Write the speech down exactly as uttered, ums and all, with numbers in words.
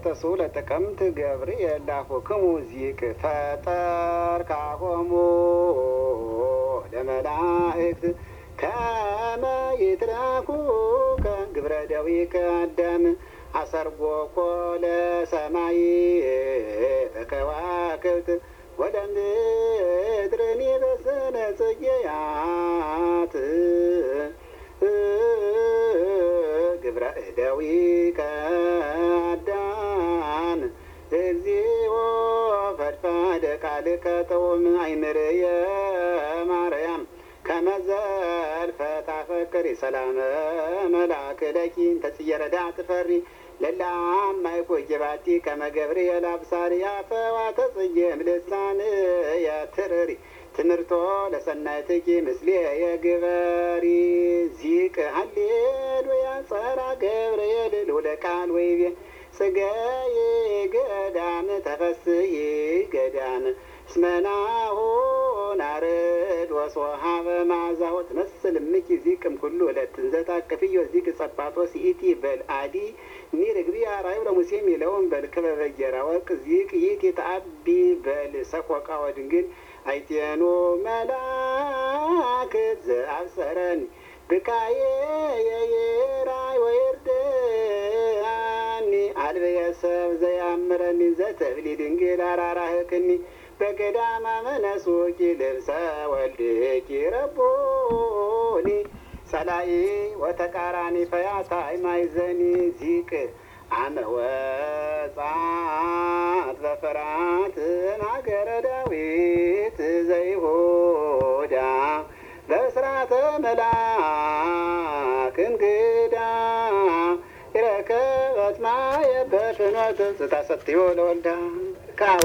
ተወተሱ ለጥቅምት ገብርኤል ላኩክሙ ዚቅ ፈጠር ካሆሙ ለመላእክት ከመ ይትረኩ ከግብረ ደዊከ አዳም አሰርጎኮ ለሰማይ በከዋክብት ወለምድርኒ በስነ ጽጌያት ግብረ ደዊከ አዳም እግዚኦ ፈድፋደ ቃልከ ተውም አይምርየ ማርያም ከመዘልፈ ታፈቅሪ ሰላመ መልአክ ለኪ ተጽየረዳ ትፈሪ ለላም ማይቆጅባቲ ከመገብርኤል አብሳሪ አፈዋ ተጽየም ልሳን ያትርሪ ትምህርቶ ለሰናይትኪ ምስሌ የግበሪ ዚቅ ሃሌሉያ ጸራ ገብርኤል ልውለ ቃል ወይቤ ጽገይ ገዳም ተፈስይ ገዳም እስመናሁ ናርድ ወሶሃበ ማዛሆት መስል ምኪ ዚቅም ኩሉ ዕለትን ዘታቅፍዮ ዚቅ ጸጳጦስ ኢቲ በል አዲ ሚርግቢ አራዩ ለሙሴ ሚለውን በል ክበበጀራ ወርቅ ዚቅ ይት የተአቢ በል ሰቆቃ ወድንግል አይቴኑ መላክ ዘአብሰረን ብካዬ የየራይ ወይርደአኒ አልበየሰብ ዘያምረኒ ዘተብሊ ድንግል አራራህክኒ በገዳማ መነሱኪ ልብሰ ወልድኪ ረቦኒ ሰላይ ወተቃራኒ ፈያታይ ማይዘኒ ዚቅ አመ ወጻት በፍርሃት ሀገረ ዳዊት ዘይሁዳ በስራተ መልአክ እንግዳ ይረከበት ማየ በፍኖት ስታሰትዮ ለወልዳ